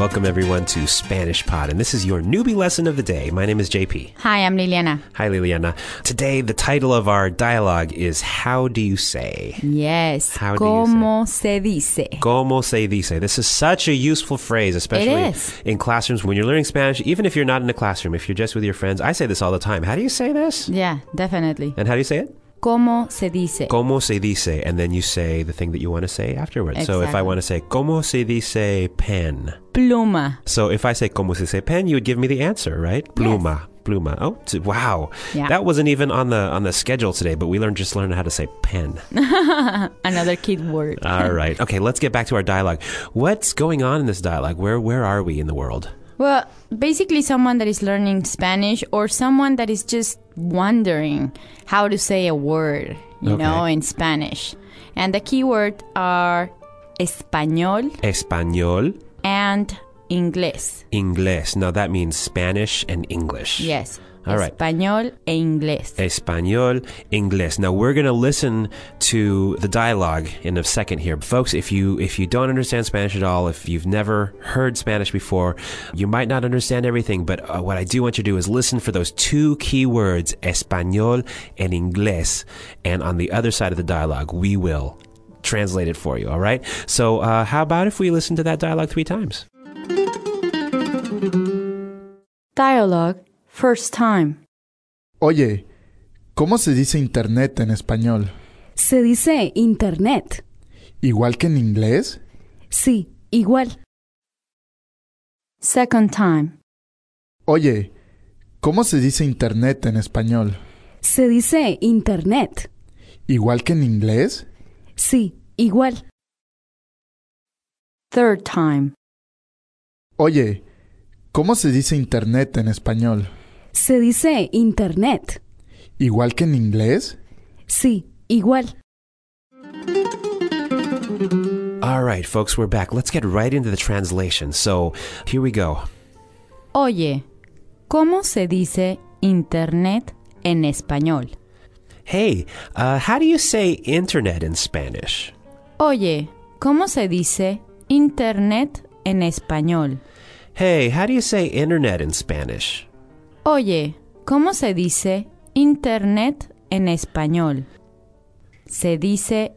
welcome everyone to Spanish Pod, and this is your newbie lesson of the day. My name is JP. Hi, I'm Liliana. Hi, Liliana. Today, the title of our dialogue is How Do You Say? Yes. How do ¿Cómo se dice? Como se dice. This is such a useful phrase, especially in classrooms when you're learning Spanish. Even if you're not in a classroom, if you're just with your friends, I say this all the time. How do you say this? Yeah, definitely. And how do you say it? ¿Cómo se dice? Como se dice, and then you say the thing that you want to say afterwards. Exactly. So if I want to say, como se dice pen? Pluma. So if I say, como se dice pen, you would give me the answer, right? Pluma. Yes. Pluma. Oh, wow. Yeah. That wasn't even on the schedule today, but we just learned how to say pen. Another kid word. All right. Okay, let's get back to our dialogue. What's going on in this dialogue? Where are we in the world? Well, basically someone that is learning Spanish or someone that is just wondering how to say a word, you know, in Spanish. And the keywords are español. Español. And inglés. Inglés. Now that means Spanish and English. Yes. All right. Español e inglés. Español, inglés. Now we're going to listen to the dialogue in a second here. Folks, if you don't understand Spanish at all, if you've never heard Spanish before, you might not understand everything, but what I do want you to do is listen for those two key words, español and inglés. And on the other side of the dialogue, we will translate it for you, all right? So how about if we listen to that dialogue 3 times? Dialogue. First time. Oye, ¿cómo se dice internet en español? Se dice internet. ¿Igual que en inglés? Sí, igual. Second time. Oye, ¿cómo se dice internet en español? Se dice internet. ¿Igual que en inglés? Sí, igual. Third time. Oye, ¿cómo se dice internet en español? Se dice internet. ¿Igual que en inglés? Sí, igual. All right, folks, we're back. Let's get right into the translation. So, here we go. Oye, ¿cómo se dice internet en español? Hey, how do you say internet in Spanish? Oye, ¿cómo se dice internet en español? Hey, how do you say internet in Spanish? Oye, ¿cómo se dice internet en español? Se dice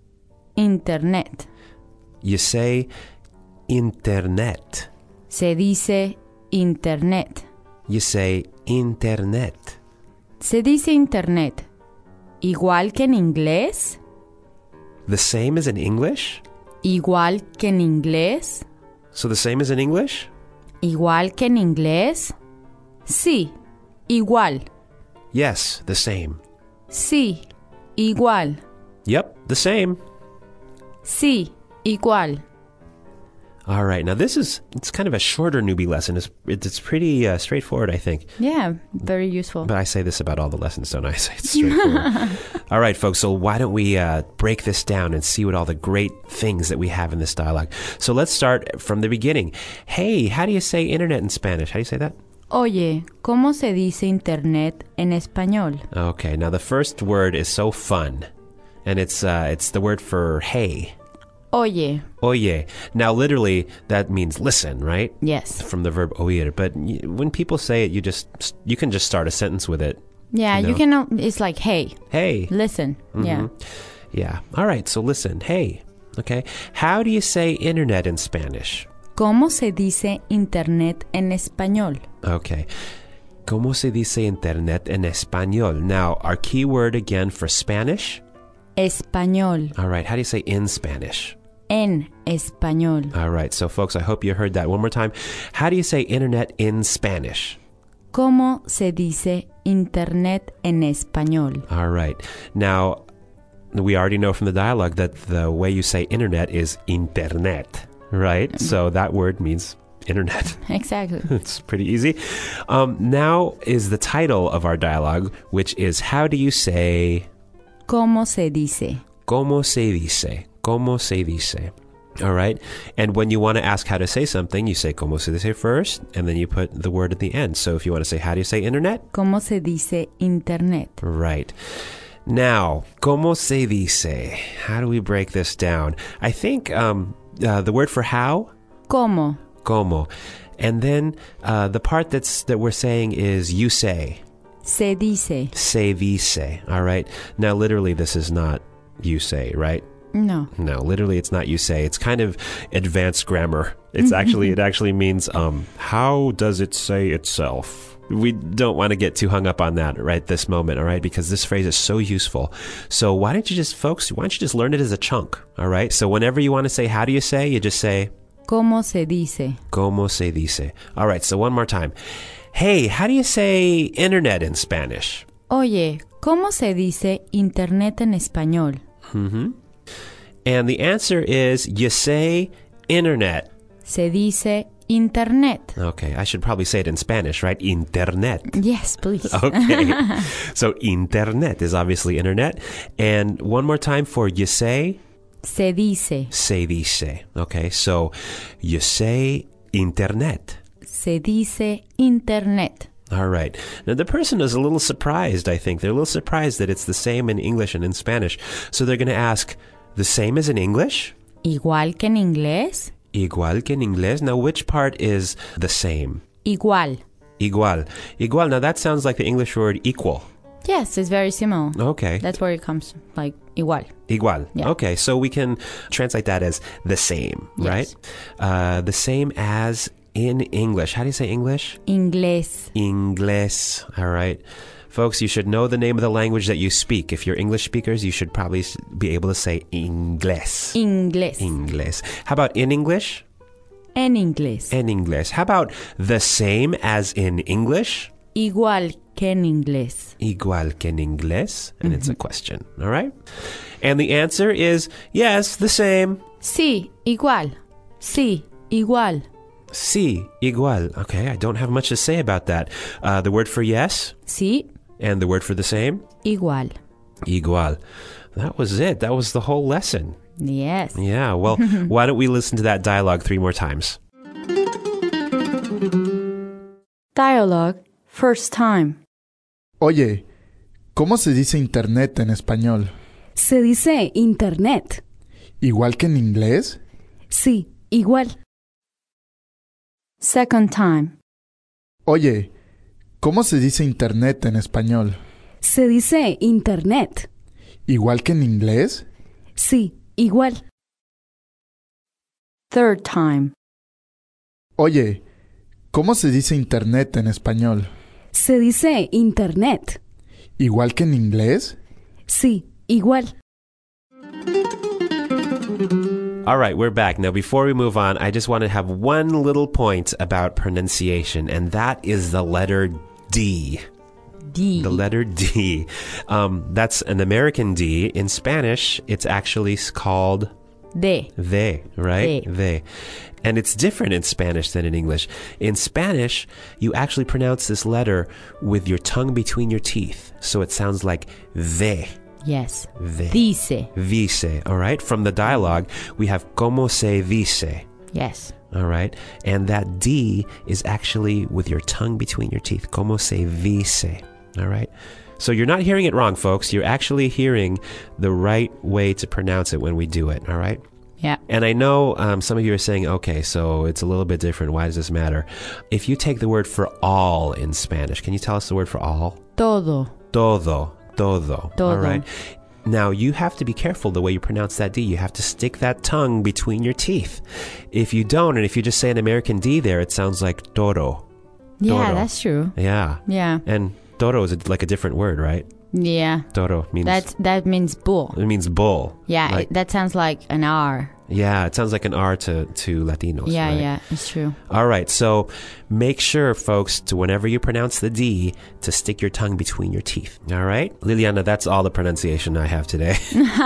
internet. You say internet. Se dice internet. You say internet. Se dice internet. ¿Igual que en inglés? The same as in English? ¿Igual que en inglés? So the same as in English? ¿Igual que en inglés? Sí, igual. Yes, the same. Sí, igual. Yep, the same. Sí, igual. All right, now it's kind of a shorter newbie lesson. It's pretty straightforward, I think. Yeah, very useful. But I say this about all the lessons, don't I? I say it's straightforward. All right, folks, so why don't we break this down and see what all the great things that we have in this dialogue. So let's start from the beginning. Hey, how do you say internet in Spanish? How do you say that? Oye, ¿cómo se dice internet en español? Okay, now the first word is so fun, and it's the word for hey. Oye. Oye. Now, literally, that means listen, right? Yes. From the verb oír. But when people say it, you can just start a sentence with it. Yeah, you know? you can. It's like hey. Hey. Listen. Mm-hmm. Yeah. Yeah. All right. So listen. Hey. Okay. How do you say internet in Spanish? ¿Cómo se dice internet en español? Okay. ¿Cómo se dice internet en español? Now, our key word again for Spanish? Español. All right. How do you say in Spanish? En español. All right. So, folks, I hope you heard that one more time. How do you say internet in Spanish? ¿Cómo se dice internet en español? All right. Now, we already know from the dialogue that the way you say internet is internet, right? So that word means internet. Exactly. It's pretty easy. Now is the title of our dialogue, which is How do you say... ¿Cómo se dice? ¿Cómo se dice? ¿Cómo se dice? All right. And when you want to ask how to say something, you say ¿Cómo se dice first, and then you put the word at the end. So if you want to say, how do you say internet? ¿Cómo se dice internet? Right. Now, ¿Cómo se dice? How do we break this down? I think the word for how? ¿Cómo? Como. And then the part that we're saying is you say. Se dice. Se dice. All right. Now, literally, this is not you say, right? No. No, literally, it's not you say. It's kind of advanced grammar. It actually means how does it say itself? We don't want to get too hung up on that right this moment, all right? Because this phrase is so useful. So why don't you just learn it as a chunk, all right? So whenever you want to say how do you say, you just say Como se dice. Como se dice. All right, so one more time. Hey, how do you say internet in Spanish? Oye, ¿cómo se dice internet en español? Mm-hmm. And the answer is you say internet. Se dice internet. Okay, I should probably say it in Spanish, right? Internet. Yes, please. Okay. So internet is obviously internet. And one more time for you say. Se dice. Se dice. Okay, so you say internet. Se dice internet. All right. Now, the person is a little surprised, I think. They're a little surprised that it's the same in English and in Spanish. So they're going to ask, the same as in English? Igual que en inglés? Igual que en inglés. Now, which part is the same? Igual. Igual. Igual. Now, that sounds like the English word equal. Yes, it's very similar. Okay. That's where it comes, like igual. Igual. Yeah. Okay, so we can translate that as the same, Yes. right? The same as in English. How do you say English? Inglés. Inglés. All right. Folks, you should know the name of the language that you speak. If you're English speakers, you should probably be able to say inglés. Inglés. Inglés. How about in English? En inglés. En inglés. How about the same as in English? Igual que en inglés. Igual que en inglés. And it's a question. All right? And the answer is yes, the same. Sí, igual. Sí, igual. Sí, igual. Okay, I don't have much to say about that. The word for yes? Sí, And the word for the same? igual. Igual. That was it. That was the whole lesson. Yes. Yeah, well, why don't we listen to that dialogue 3 more times? Dialogue, first time. Oye, ¿cómo se dice internet en español? Se dice internet. ¿Igual que en inglés? Sí, igual. Second time. Oye, ¿cómo se dice internet en español? Se dice internet. ¿Igual que en inglés? Sí, igual. Third time. Oye, ¿cómo se dice internet en español? Se dice internet. ¿Igual que en inglés? Sí, igual. All right, we're back. Now, before we move on, I just want to have one little point about pronunciation, and that is the letter D. D. The letter D. That's an American D. In Spanish, it's actually called De. they, right? De. They. And it's different in Spanish than in English. In Spanish, you actually pronounce this letter with your tongue between your teeth. So it sounds like they. Yes. They. Dice. Dice, all right? From the dialogue, we have como se dice, Yes. all right? And that D is actually with your tongue between your teeth. Como se dice, all right? So you're not hearing it wrong, folks. You're actually hearing the right way to pronounce it when we do it, all right? Yeah. And I know some of you are saying, okay, so it's a little bit different. Why does this matter? If you take the word for all in Spanish, can you tell us the word for all? Todo. Todo. Todo. Todo. All right. Now, you have to be careful the way you pronounce that D. You have to stick that tongue between your teeth. If you don't, and if you just say an American D there, it sounds like toro. Yeah, Todo. that's true. Yeah. Yeah. And toro is like a different word, right? Yeah. Toro means... That means bull. It means bull. Yeah, Like, that sounds like an R. yeah, it sounds like an R to Latinos. Yeah, right? yeah, it's true. All right, so make sure, folks, to whenever you pronounce the D, to stick your tongue between your teeth. All right? Liliana, that's all the pronunciation I have today.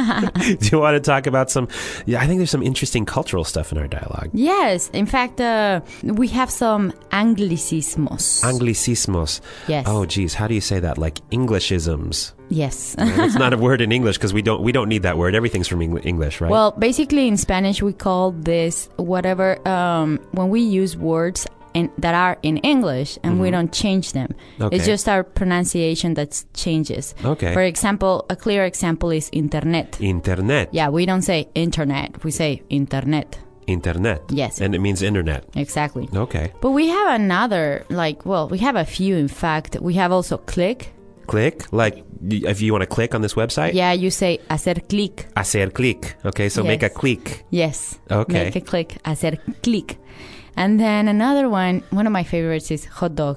Do you want to talk about some... Yeah, I think there's some interesting cultural stuff in our dialogue. Yes, in fact, we have some anglicismos. Anglicismos. Yes. Oh, geez, how do you say that? Like Englishisms. Yes. It's not a word in English because we don't need that word. Everything's from English, right? Well, basically in Spanish we call this whatever when we use words that are in English and we don't change them. Okay. It's just our pronunciation that changes. Okay. For example, a clear example is internet. Internet. Yeah, we don't say internet. We say internet. Internet. Yes. And it means internet. Exactly. Okay. But we have another, we have a few, in fact. We have also click. Click, like if you want to click on this website? Yeah, you say hacer clic. Hacer clic. Okay, so make a click. Yes. Okay. Make a click. Hacer clic. And then another one of my favorites is hot dog.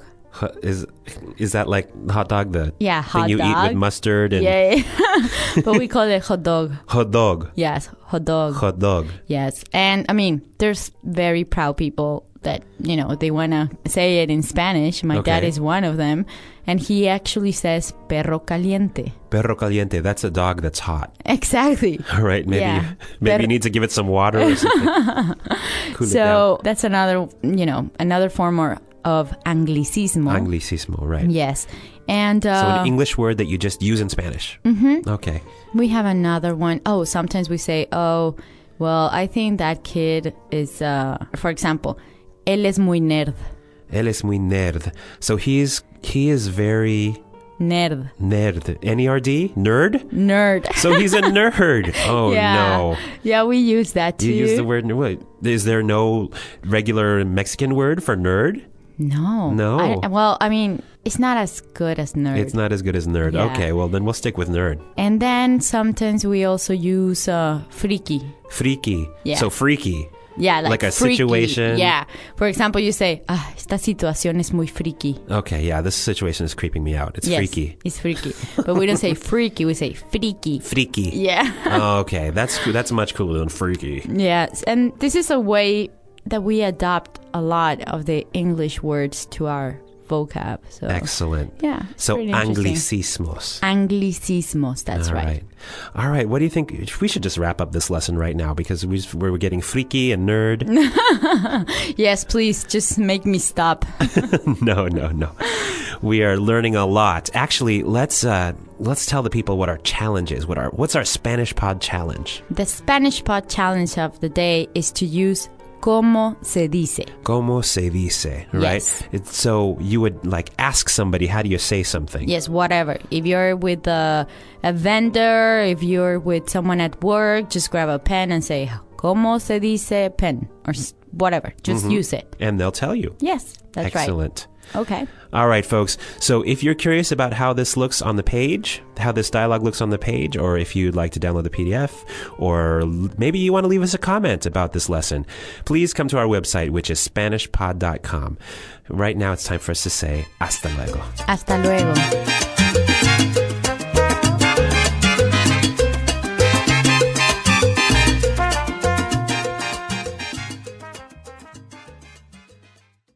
Is that like hot dog, the hot thing you dog. eat with mustard? And Yeah. But we call it hot dog. Hot dog. Yes, hot dog. Hot dog. Yes. And I mean, there's very proud people that, they want to say it in Spanish. My dad is one of them. And he actually says perro caliente. Perro caliente. That's a dog that's hot. Exactly. All right. Maybe you need to give it some water or something. Cool it down. That's another, another form of anglicismo. Anglicismo, right. Yes. And so an English word that you just use in Spanish. Mm-hmm. Okay. We have another one. Oh, sometimes we say, well, I think that kid is, for example, él es muy nerd. Él es muy nerd. So he is very... Nerd. N-E-R-D? Nerd? Nerd. So he's a nerd. Oh, no. Yeah, we use that too. You use the word... Wait, is there no regular Mexican word for nerd? No. I mean, it's not as good as nerd. It's not as good as nerd. Yeah. Okay, well, then we'll stick with nerd. And then sometimes we also use freaky. Freaky. Yeah. So freaky. Yeah, like a freaky. situation. Yeah. For example, you say, esta situación es muy freaky. Okay, yeah, this situation is creeping me out. It's freaky. It's freaky. But we don't say freaky, we say freaky. Freaky. Yeah. Okay, that's much cooler than freaky. Yes, and this is a way that we adopt a lot of the English words to our vocab. So excellent. Yeah. So anglicismos. Anglicismos, that's right. All right. What do you think? We should just wrap up this lesson right now because we're getting freaky and nerd. Yes, please just make me stop. No. We are learning a lot. Actually, let's tell the people what our challenge is. What's our Spanish Pod challenge? The Spanish Pod challenge of the day is to use ¿Cómo se dice? ¿Cómo se dice? Right? Yes. So you would ask somebody, how do you say something? Yes, whatever. If you're with a vendor, if you're with someone at work, just grab a pen and say, ¿Cómo se dice pen? Or whatever. Just use it. And they'll tell you. Yes, that's right. Excellent. Okay. All right, folks. So if you're curious about how this looks on the page, how this dialogue looks on the page, or if you'd like to download the PDF, or maybe you want to leave us a comment about this lesson, please come to our website, which is SpanishPod.com. Right now, it's time for us to say hasta luego. Hasta luego.